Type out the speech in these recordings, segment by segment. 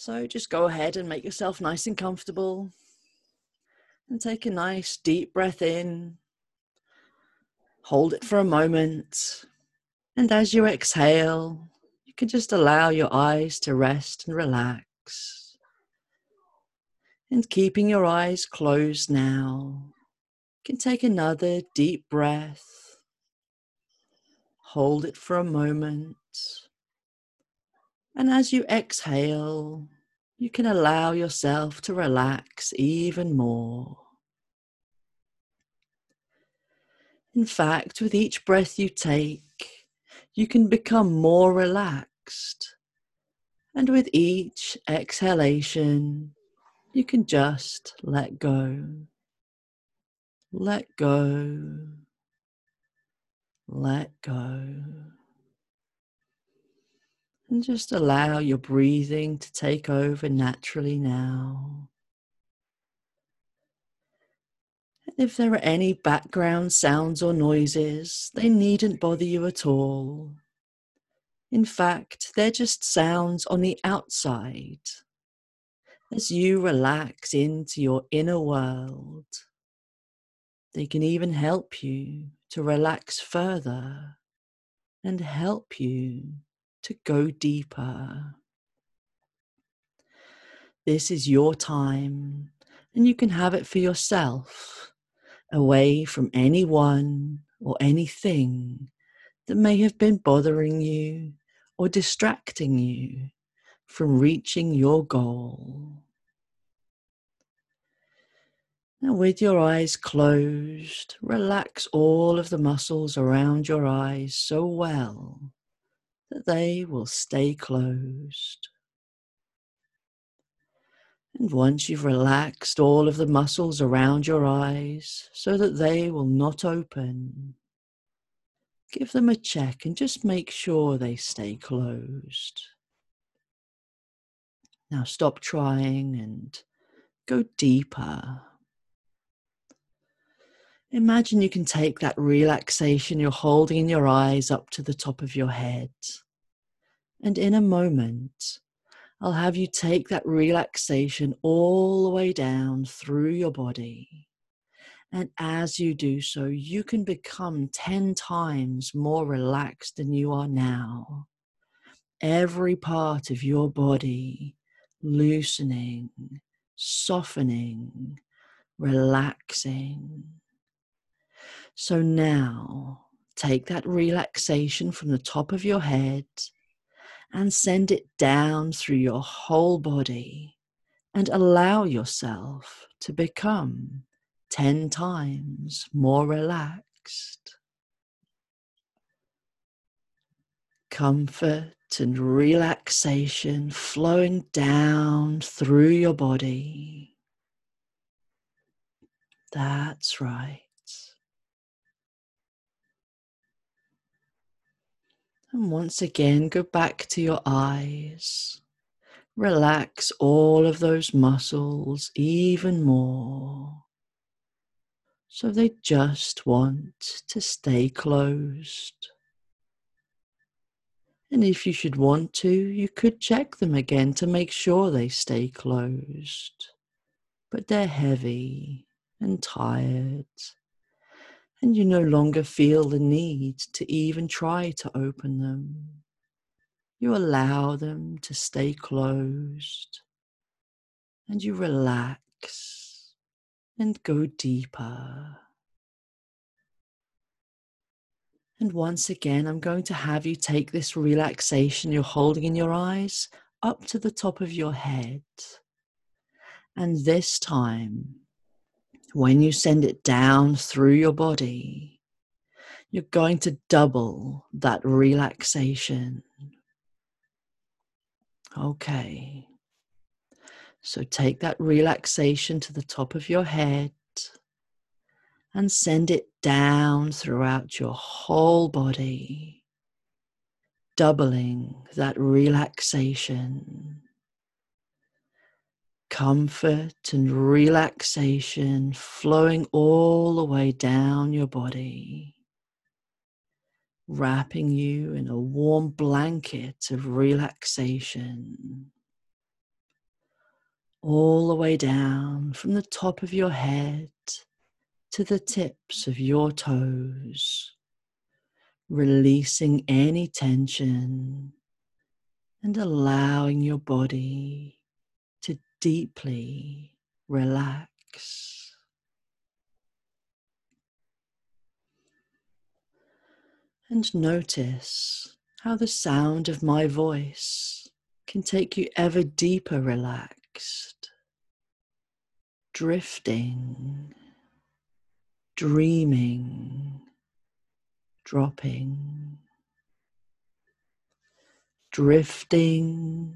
So just go ahead and make yourself nice and comfortable and take a nice deep breath in. Hold it for a moment. And as you exhale, you can just allow your eyes to rest and relax. And keeping your eyes closed now, you can take another deep breath. Hold it for a moment. And as you exhale, you can allow yourself to relax even more. In fact, with each breath you take, you can become more relaxed. And with each exhalation, you can just let go. Let go. Let go. And just allow your breathing to take over naturally now. If there are any background sounds or noises, they needn't bother you at all. In fact, they're just sounds on the outside. As you relax into your inner world, they can even help you to relax further and help you to go deeper. This is your time, and you can have it for yourself, away from anyone or anything that may have been bothering you or distracting you from reaching your goal. Now, with your eyes closed, relax all of the muscles around your eyes so well that they will stay closed. And once you've relaxed all of the muscles around your eyes so that they will not open, give them a check and just make sure they stay closed. Now stop trying and go deeper. Imagine you can take that relaxation you're holding in your eyes up to the top of your head. And in a moment, I'll have you take that relaxation all the way down through your body. And as you do so, you can become 10 times more relaxed than you are now. Every part of your body loosening, softening, relaxing. So now, take that relaxation from the top of your head and send it down through your whole body and allow yourself to become 10 times more relaxed. Comfort and relaxation flowing down through your body. That's right. And once again, go back to your eyes. Relax all of those muscles even more. So they just want to stay closed. And if you should want to, you could check them again to make sure they stay closed. But they're heavy and tired. And you no longer feel the need to even try to open them. You allow them to stay closed. And you relax and go deeper. And once again, I'm going to have you take this relaxation you're holding in your eyes up to the top of your head. And this time, when you send it down through your body, you're going to double that relaxation. Okay. So take that relaxation to the top of your head and send it down throughout your whole body, doubling that relaxation. Comfort and relaxation flowing all the way down your body, wrapping you in a warm blanket of relaxation. all the way down from the top of your head to the tips of your toes, releasing any tension and allowing your body to deeply relax. And notice how the sound of my voice can take you ever deeper relaxed, drifting, dreaming, dropping, drifting,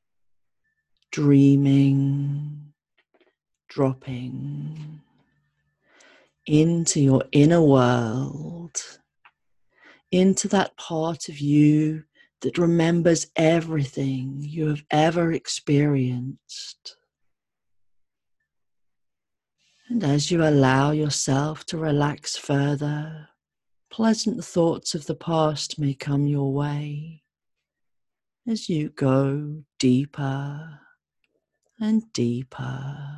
dreaming, dropping into your inner world, into that part of you that remembers everything you have ever experienced. And as you allow yourself to relax further, pleasant thoughts of the past may come your way as you go deeper and deeper.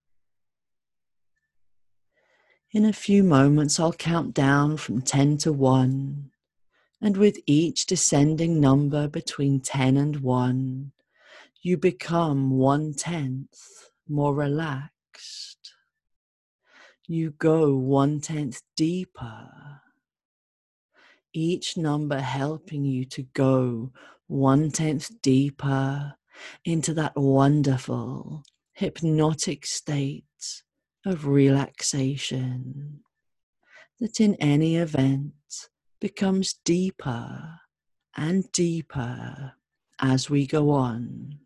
In a few moments, I'll count down from 10 to 1, and with each descending number between 10 and 1, you become 1/10 more relaxed. You go 1/10 deeper, each number helping you to go 1/10 deeper into that wonderful, hypnotic state of relaxation that in any event becomes deeper and deeper as we go on.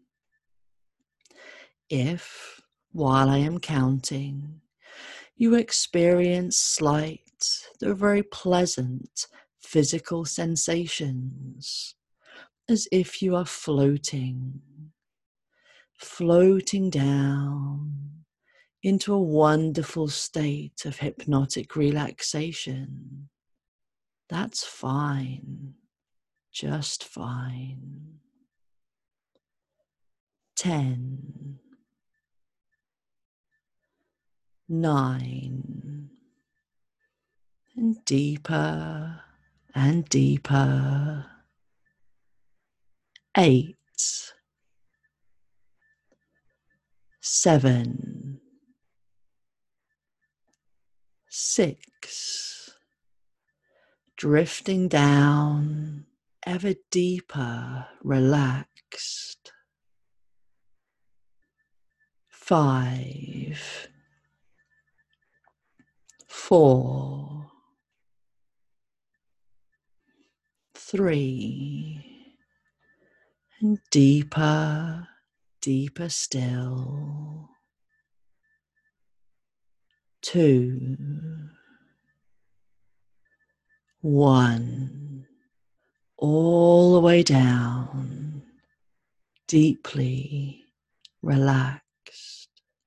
If, while I am counting, you experience slight, though very pleasant, physical sensations, as if you are floating down into a wonderful state of hypnotic relaxation, that's fine, just fine. 10, 9, and deeper and deeper. 8, 7, 6, drifting down ever deeper, relaxed. 5, 4, 3, and deeper, deeper still. 2, 1, all the way down, deeply relaxed.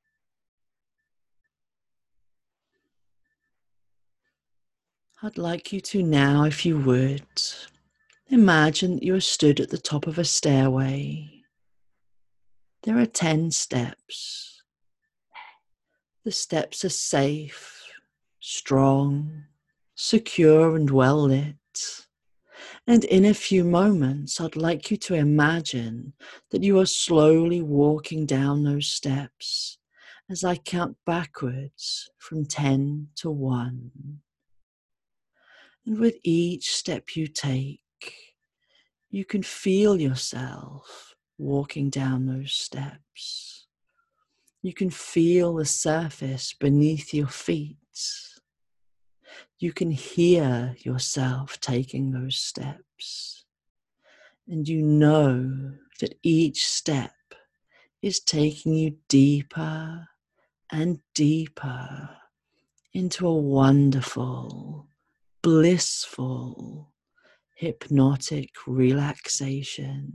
I'd like you to now, if you would, imagine that you are stood at the top of a stairway. There are 10 steps. The steps are safe, strong, secure and well lit. And in a few moments, I'd like you to imagine that you are slowly walking down those steps as I count backwards from 10 to 1. And with each step you take, you can feel yourself walking down those steps. You can feel the surface beneath your feet. You can hear yourself taking those steps. And you know that each step is taking you deeper and deeper into a wonderful, blissful, hypnotic relaxation.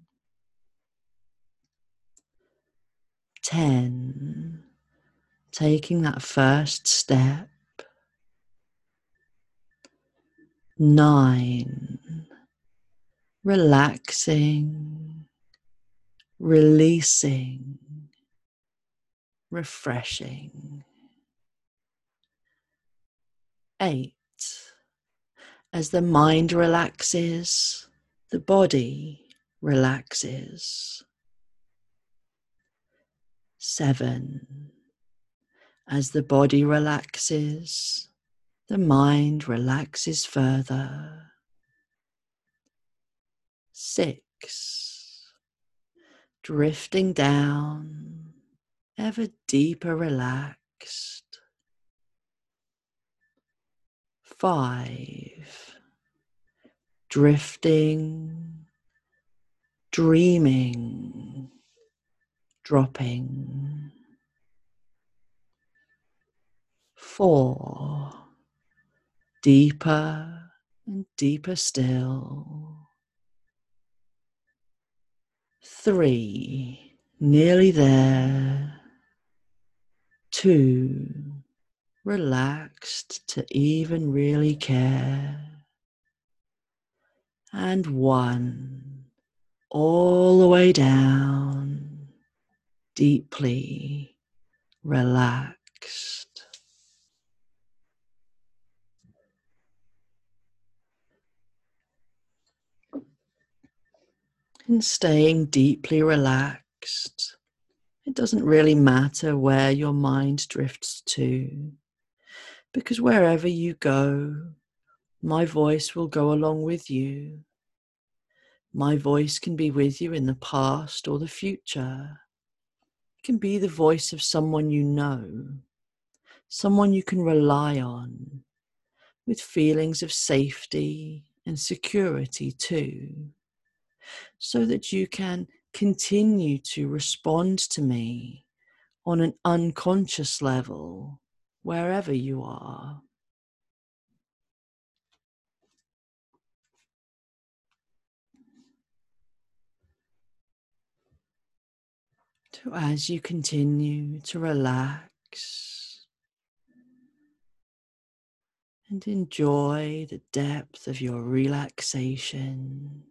10, taking that first step. 9, relaxing, releasing, refreshing. 8. As the mind relaxes, the body relaxes. 7. As the body relaxes, the mind relaxes further. 6. Drifting down, ever deeper relaxed. 5. Drifting, dreaming, dropping. 4. Deeper and deeper still. 3. Nearly there. 2. Relaxed to even really care. And 1. All the way down, deeply relaxed. And staying deeply relaxed, it doesn't really matter where your mind drifts to, because wherever you go, my voice will go along with you. My voice can be with you in the past or the future. It can be the voice of someone you know, someone you can rely on, with feelings of safety and security too, so that you can continue to respond to me on an unconscious level, wherever you are. So as you continue to relax and enjoy the depth of your relaxation,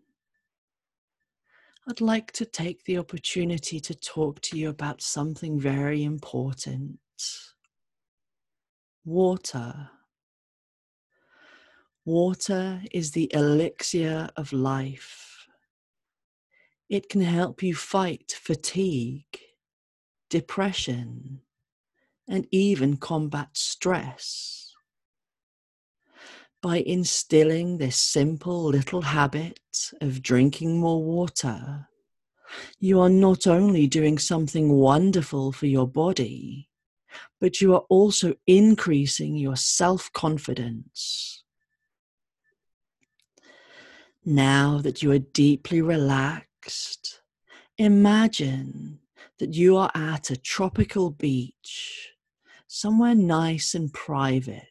I'd like to take the opportunity to talk to you about something very important. Water. Water is the elixir of life. It can help you fight fatigue, depression, and even combat stress. By instilling this simple little habit of drinking more water, you are not only doing something wonderful for your body, but you are also increasing your self-confidence. Now that you are deeply relaxed, imagine that you are at a tropical beach, somewhere nice and private.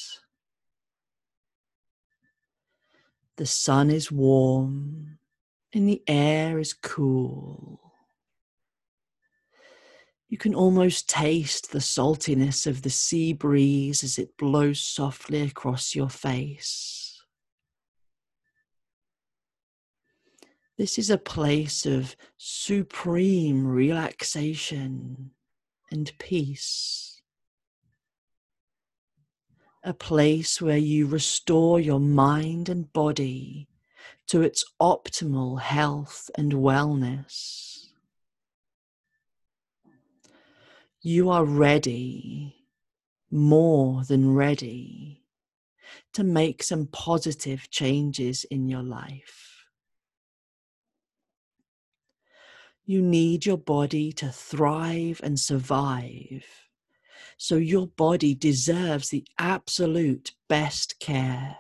The sun is warm and the air is cool. You can almost taste the saltiness of the sea breeze as it blows softly across your face. This is a place of supreme relaxation and peace. A place where you restore your mind and body to its optimal health and wellness. You are ready, more than ready, to make some positive changes in your life. You need your body to thrive and survive, so your body deserves the absolute best care.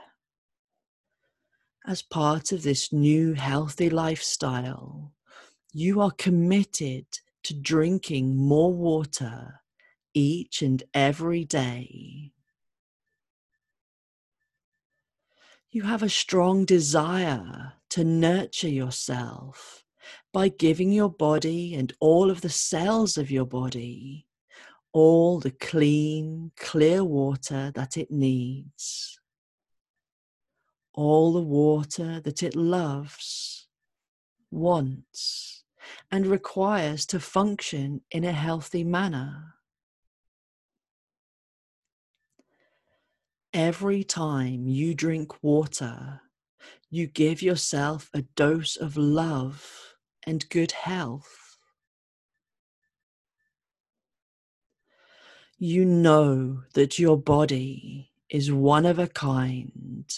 As part of this new healthy lifestyle, you are committed to drinking more water each and every day. You have a strong desire to nurture yourself by giving your body and all of the cells of your body all the clean, clear water that it needs. All the water that it loves, wants, and requires to function in a healthy manner. Every time you drink water, you give yourself a dose of love and good health. You know that your body is one of a kind.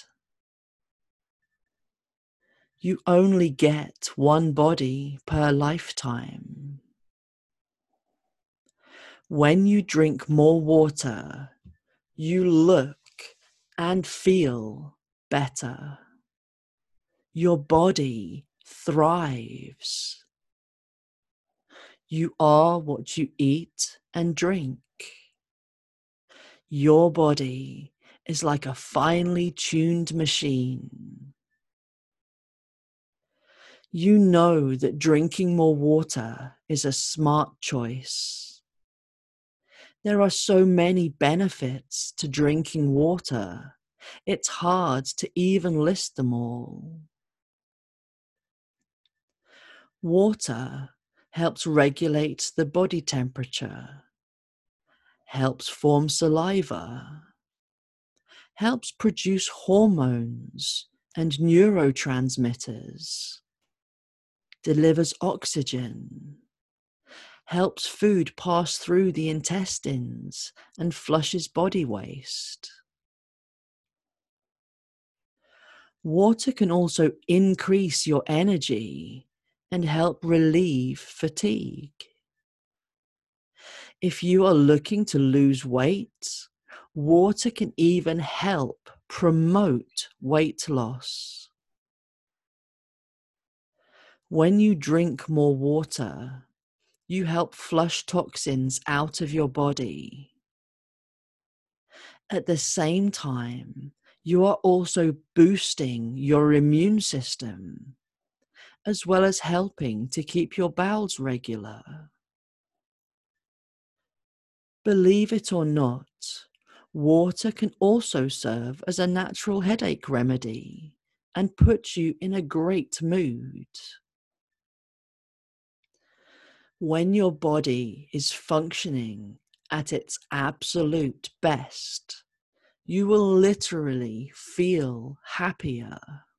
You only get one body per lifetime. When you drink more water, you look and feel better. Your body thrives. You are what you eat and drink. Your body is like a finely tuned machine. You know that drinking more water is a smart choice. There are so many benefits to drinking water. It's hard to even list them all. Water helps regulate the body temperature, helps form saliva, helps produce hormones and neurotransmitters, delivers oxygen, helps food pass through the intestines and flushes body waste. Water can also increase your energy and help relieve fatigue. If you are looking to lose weight, water can even help promote weight loss. When you drink more water, you help flush toxins out of your body. At the same time, you are also boosting your immune system, as well as helping to keep your bowels regular. Believe it or not, water can also serve as a natural headache remedy and put you in a great mood. When your body is functioning at its absolute best, you will literally feel happier.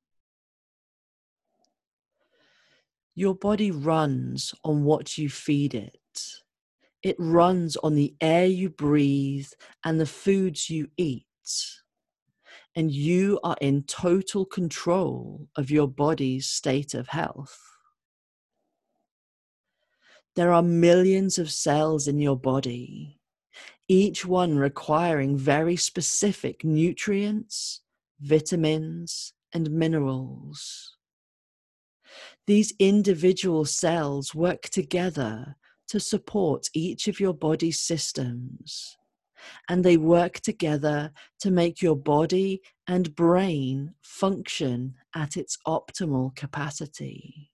Your body runs on what you feed it. It runs on the air you breathe and the foods you eat. And you are in total control of your body's state of health. There are millions of cells in your body, each one requiring very specific nutrients, vitamins, and minerals. These individual cells work together to support each of your body's systems, and they work together to make your body and brain function at its optimal capacity.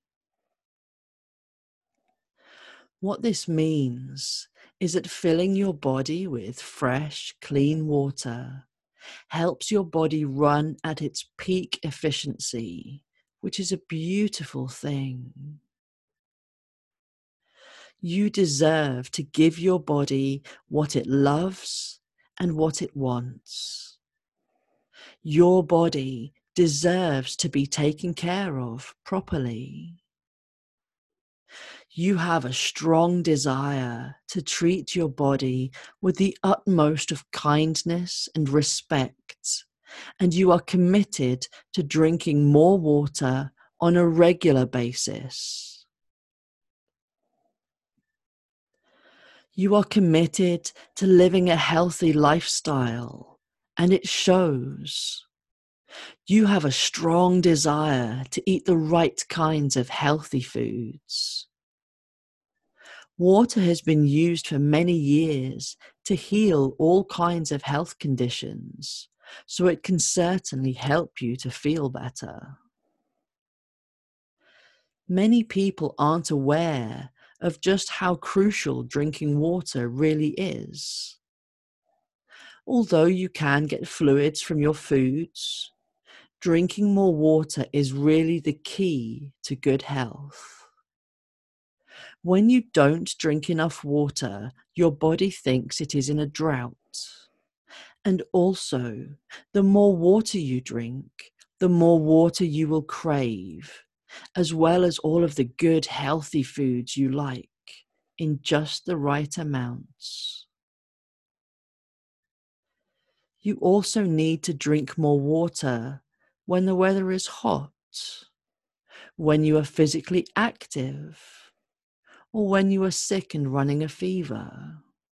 What this means is that filling your body with fresh, clean water helps your body run at its peak efficiency, which is a beautiful thing. You deserve to give your body what it loves and what it wants. Your body deserves to be taken care of properly. You have a strong desire to treat your body with the utmost of kindness and respect, and you are committed to drinking more water on a regular basis. You are committed to living a healthy lifestyle, and it shows. You have a strong desire to eat the right kinds of healthy foods. Water has been used for many years to heal all kinds of health conditions, so it can certainly help you to feel better. Many people aren't aware of just how crucial drinking water really is. Although you can get fluids from your foods, drinking more water is really the key to good health. When you don't drink enough water, your body thinks it is in a drought. And also, the more water you drink, the more water you will crave, as well as all of the good, healthy foods you like in just the right amounts. You also need to drink more water when the weather is hot, when you are physically active, or when you are sick and running a fever.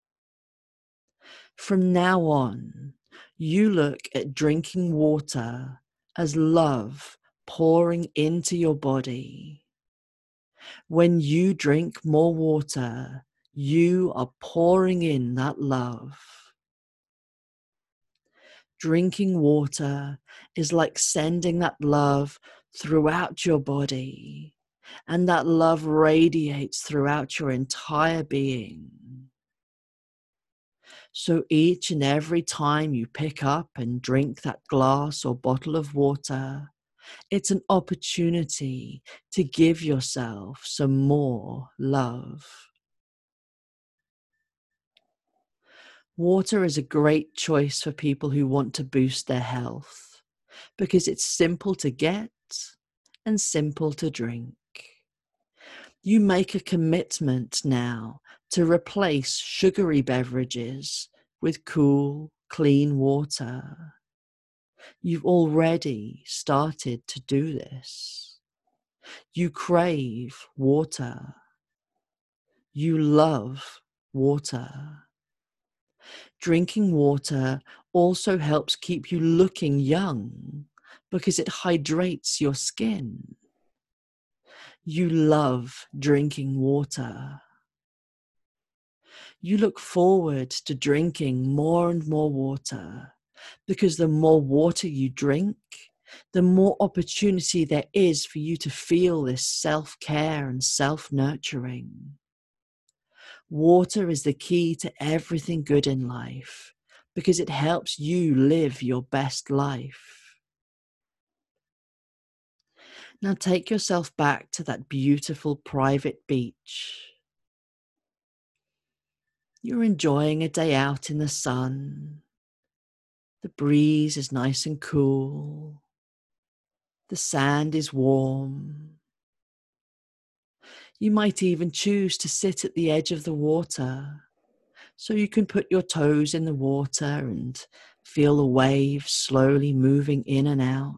From now on, you look at drinking water as love pouring into your body. When you drink more water, you are pouring in that love. Drinking water is like sending that love throughout your body, and that love radiates throughout your entire being. So each and every time you pick up and drink that glass or bottle of water, it's an opportunity to give yourself some more love. Water is a great choice for people who want to boost their health because it's simple to get and simple to drink. You make a commitment now to replace sugary beverages with cool, clean water. You've already started to do this. You crave water. You love water. Drinking water also helps keep you looking young because it hydrates your skin. You love drinking water. You look forward to drinking more and more water because the more water you drink, the more opportunity there is for you to feel this self-care and self-nurturing. Water is the key to everything good in life because it helps you live your best life. Now take yourself back to that beautiful private beach. You're enjoying a day out in the sun. The breeze is nice and cool. The sand is warm. You might even choose to sit at the edge of the water so you can put your toes in the water and feel the waves slowly moving in and out.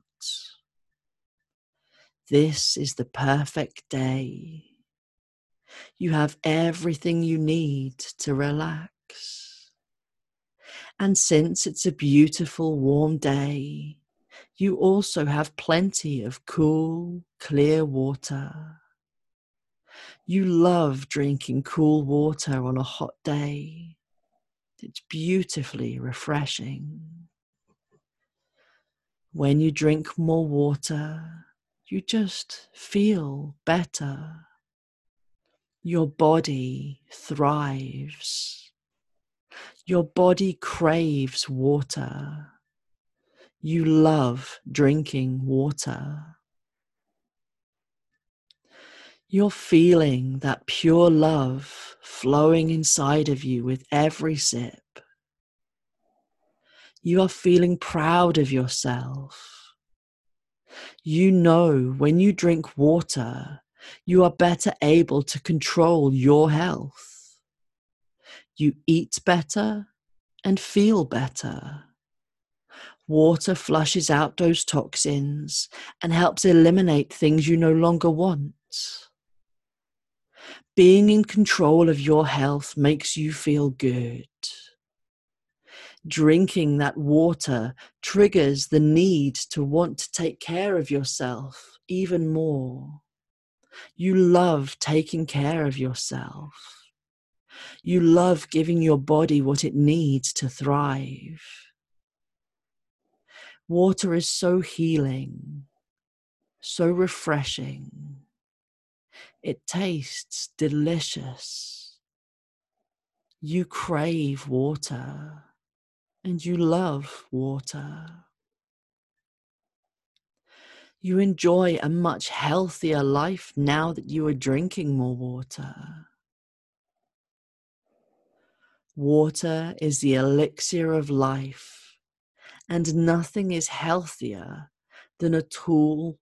This is the perfect day. You have everything you need to relax. And since it's a beautiful warm day, you also have plenty of cool, clear water. You love drinking cool water on a hot day. It's beautifully refreshing. When you drink more water, you just feel better. Your body thrives. Your body craves water. You love drinking water. You're feeling that pure love flowing inside of you with every sip. You are feeling proud of yourself. You know when you drink water, you are better able to control your health. You eat better and feel better. Water flushes out those toxins and helps eliminate things you no longer want. Being in control of your health makes you feel good. Drinking that water triggers the need to want to take care of yourself even more. You love taking care of yourself. You love giving your body what it needs to thrive. Water is so healing, so refreshing. It tastes delicious. You crave water and you love water. You enjoy a much healthier life now that you are drinking more water. Water is the elixir of life, and nothing is healthier than a tall,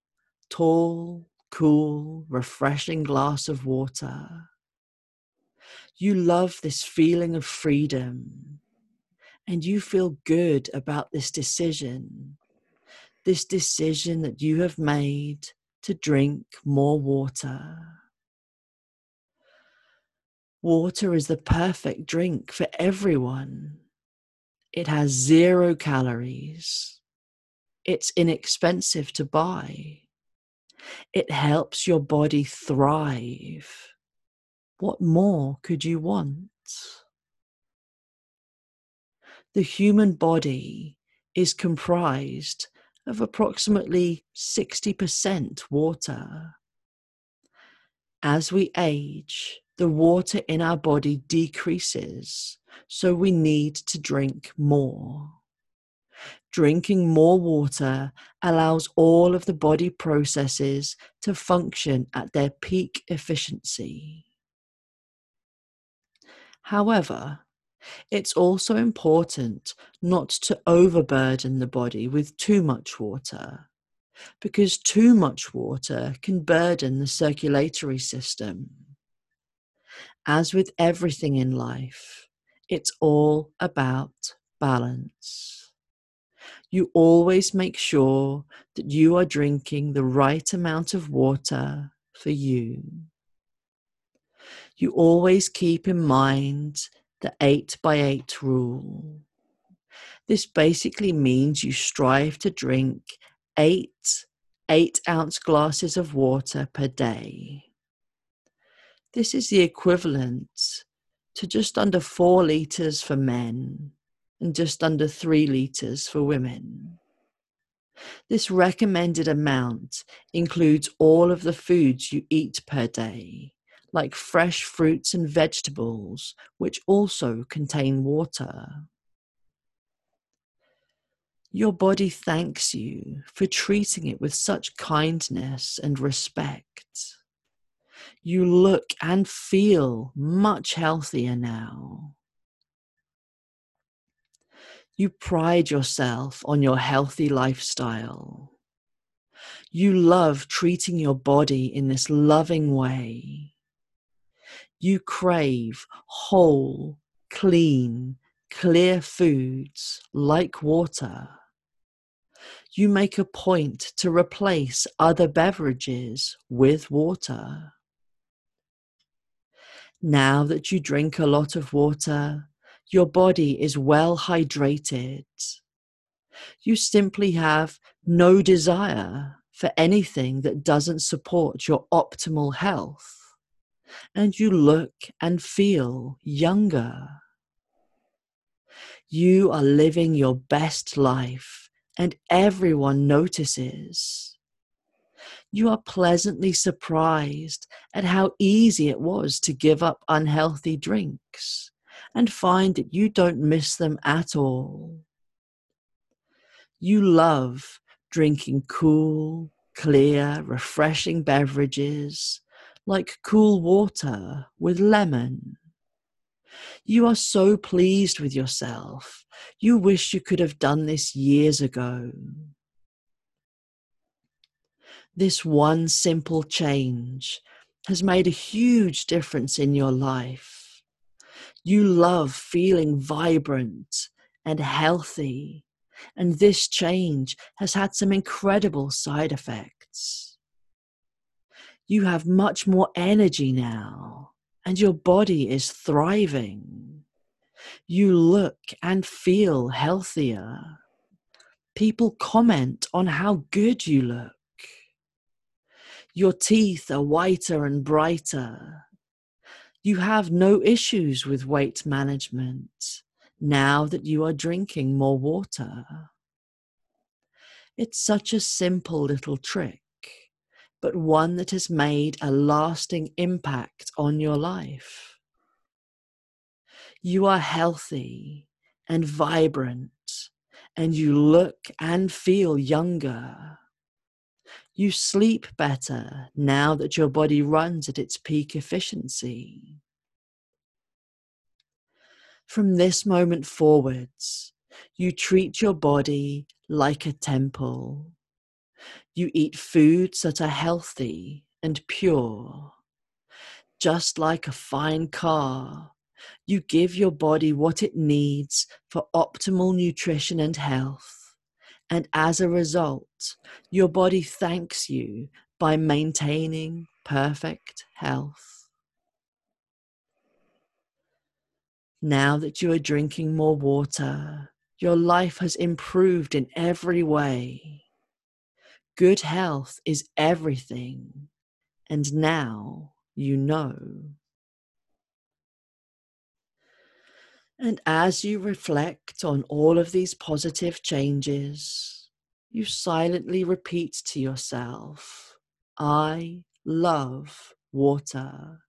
cool, refreshing glass of water. You love this feeling of freedom, and you feel good about this decision that you have made to drink more water. Water is the perfect drink for everyone. It has 0 calories. It's inexpensive to buy. It helps your body thrive. What more could you want? The human body is comprised of approximately 60% water. As we age, the water in our body decreases, so we need to drink more. Drinking more water allows all of the body processes to function at their peak efficiency. However, it's also important not to overburden the body with too much water, because too much water can burden the circulatory system. As with everything in life, it's all about balance. You always make sure that you are drinking the right amount of water for you. You always keep in mind the 8x8 rule. This basically means you strive to drink 8-ounce glasses of water per day. This is the equivalent to just under 4 liters for men and just under 3 liters for women. This recommended amount includes all of the foods you eat per day, like fresh fruits and vegetables, which also contain water. Your body thanks you for treating it with such kindness and respect. You look and feel much healthier now. You pride yourself on your healthy lifestyle. You love treating your body in this loving way. You crave whole, clean, clear foods like water. You make a point to replace other beverages with water. Now that you drink a lot of water, your body is well hydrated. You simply have no desire for anything that doesn't support your optimal health, and you look and feel younger. You are living your best life, and everyone notices. You are pleasantly surprised at how easy it was to give up unhealthy drinks and find that you don't miss them at all. You love drinking cool, clear, refreshing beverages like cool water with lemon. You are so pleased with yourself. You wish you could have done this years ago. This one simple change has made a huge difference in your life. You love feeling vibrant and healthy, and this change has had some incredible side effects. You have much more energy now, and your body is thriving. You look and feel healthier. People comment on how good you look. Your teeth are whiter and brighter. You have no issues with weight management now that you are drinking more water. It's such a simple little trick, but one that has made a lasting impact on your life. You are healthy and vibrant, and you look and feel younger. You sleep better now that your body runs at its peak efficiency. From this moment forwards, you treat your body like a temple. You eat foods that are healthy and pure. Just like a fine car, you give your body what it needs for optimal nutrition and health. And as a result, your body thanks you by maintaining perfect health. Now that you are drinking more water, your life has improved in every way. Good health is everything, and now you know. And as you reflect on all of these positive changes, you silently repeat to yourself, I love water.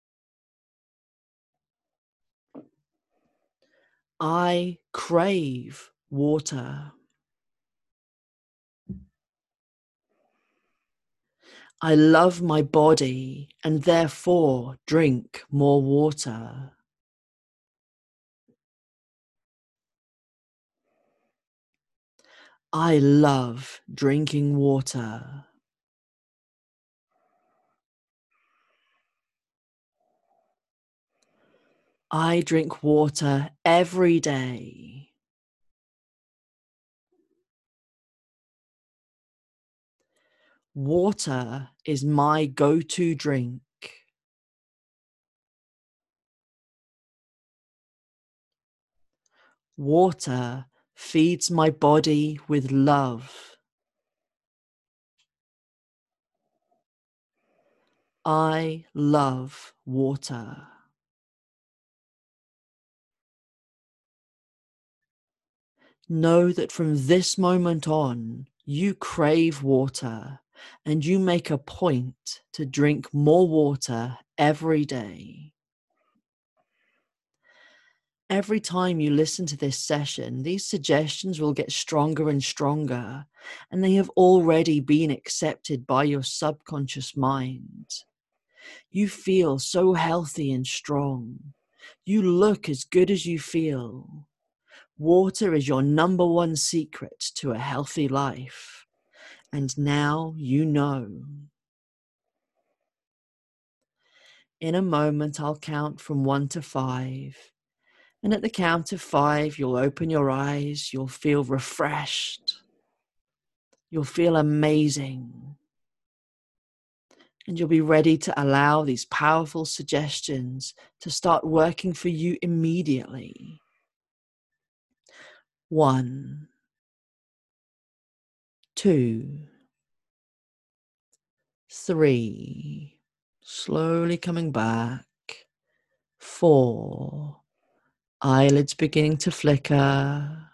I crave water. I love my body and therefore drink more water. I love drinking water. I drink water every day. Water is my go-to drink. Water feeds my body with love. I love water. Know that from this moment on, you crave water and you make a point to drink more water every day. Every time you listen to this session, these suggestions will get stronger and stronger, and they have already been accepted by your subconscious mind. You feel so healthy and strong. You look as good as you feel. Water is your number one secret to a healthy life. And now you know. In a moment, I'll count from 1 to 5. And at the count of 5, you'll open your eyes. You'll feel refreshed. You'll feel amazing. And you'll be ready to allow these powerful suggestions to start working for you immediately. 1, 2, 3, slowly coming back. 4, eyelids beginning to flicker.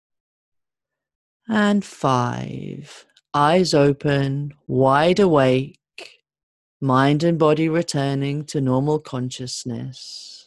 And 5, eyes open, wide awake, mind and body returning to normal consciousness.